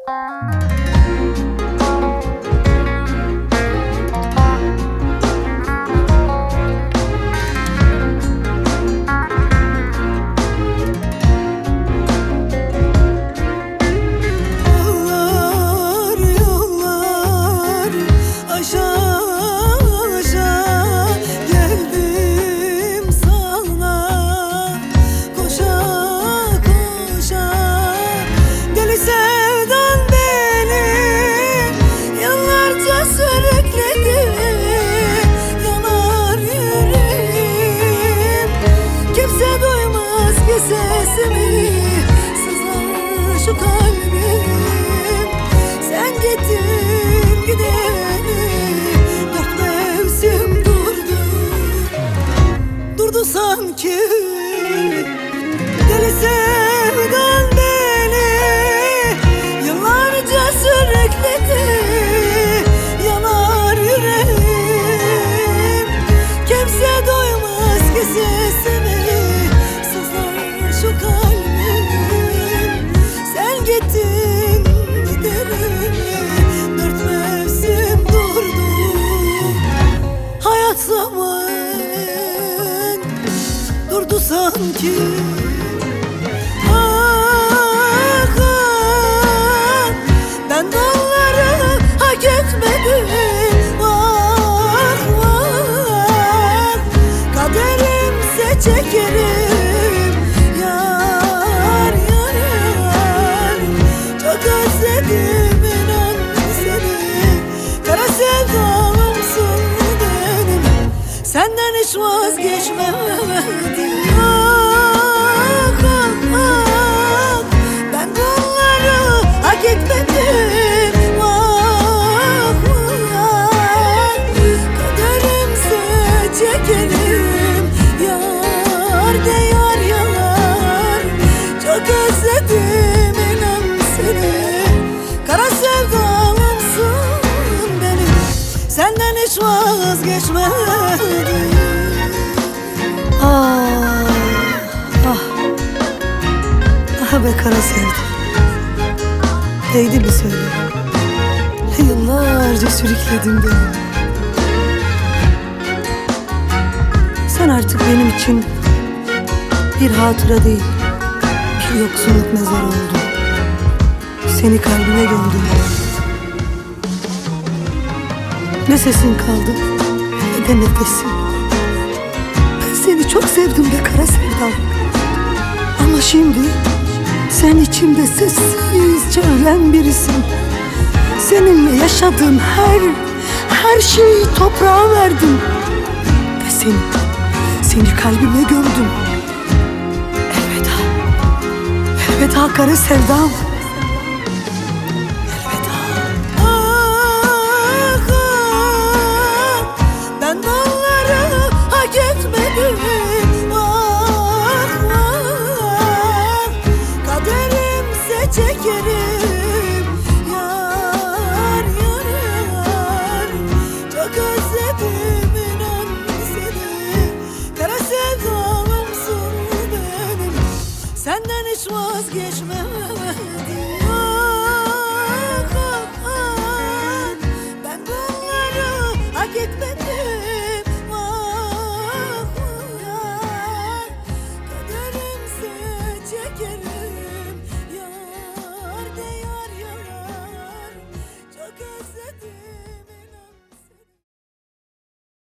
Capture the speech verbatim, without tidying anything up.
Sesimi sızlar şu kalbim. Sen gittin gideni dört mevsim durdu. Durdu sanki deli sevdan beni. Yıllarca sürükledi, yanar yüreğim. Kimse duymaz ki sesimi şu kalbim. Sen gittin gideri dört mevsim durdu. Hayat zaman durdu sanki. Ah, ah, ben onları hak etmedim. Vah vah, kaderimse çekerim. Özledim inan seni, kara sevdalımsın benim. Senden hiç vazgeçmedim. Ah, ah, ah, ben bunları hak etmedim. Ah, ah, kaderimse çekerim. Yar de yar yanar, çok özledim inan seni. Kara sevdalımsın benim. Senden hiç vazgeçmedim. Ah, ah, ah be kara sevda, değdi mi söyle? Yıllarca sürükledin beni. Sen artık benim için bir hatıra değil, bir yoksunluk mezarı oldun. Seni kalbime gömdüm. Ne sesin kaldı ne de nefesin. Ben seni çok sevdim be kara sevdam. Ama şimdi sen içimde sessizce ölen birisin. Seninle yaşadığım her, her şeyi toprağa verdim. Ve seni, seni kalbime gömdüm. Elveda, elveda kara sevdam. Vah vah, kaderimse çekerim. Yar yar yar, çok özledim inan seni. Kara sevdalımsın benim. Senden hiç vazgeçmedim. Ah, ah, ah.